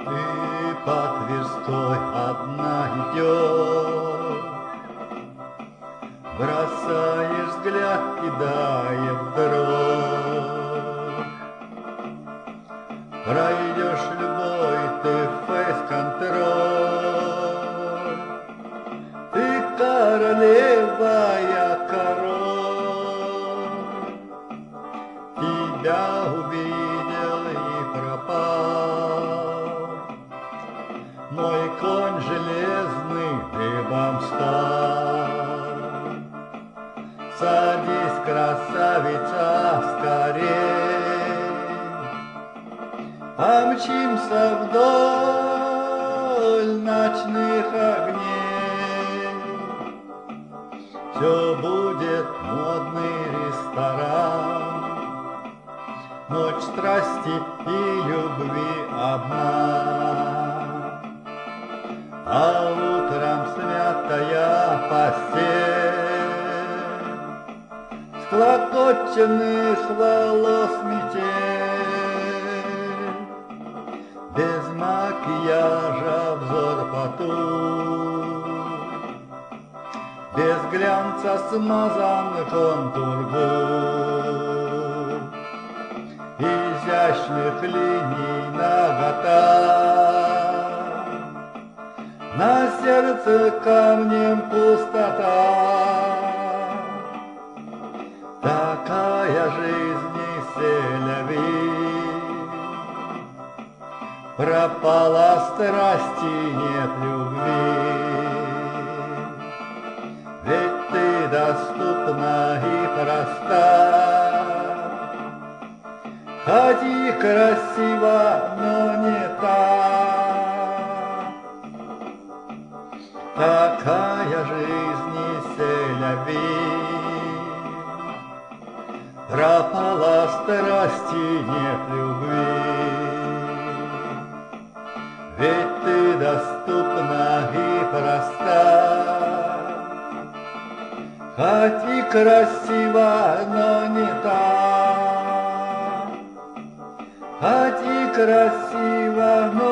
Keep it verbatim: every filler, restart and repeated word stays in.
Ты под верстой одна идешь, бросаешь взгляд, кидая в дрожь. Пройдешь любой ты фейс-контроль. Ты королева, я король. Тебя увидел и пропал. Мой конь железный дыбом стал. Садись, красавица, скорей, помчимся вдоль ночных огней. Все будет модный ресторан, ночь страсти и любви обман. А утром смятая постель, склокоченных волос метель, без макияжа взор потух, без глянца смазан контур губ, изящных линий нагота. На сердце камнем пустота. Такая жизнь и селяви. Пропала страсть и нет любви. Ведь ты доступна и проста, хоть и красива, но не та. Такая жизнь и селяви. Пропала страсть и нет любви. Ведь ты доступна и проста, хоть и красива, но не та. Хоть и красива, но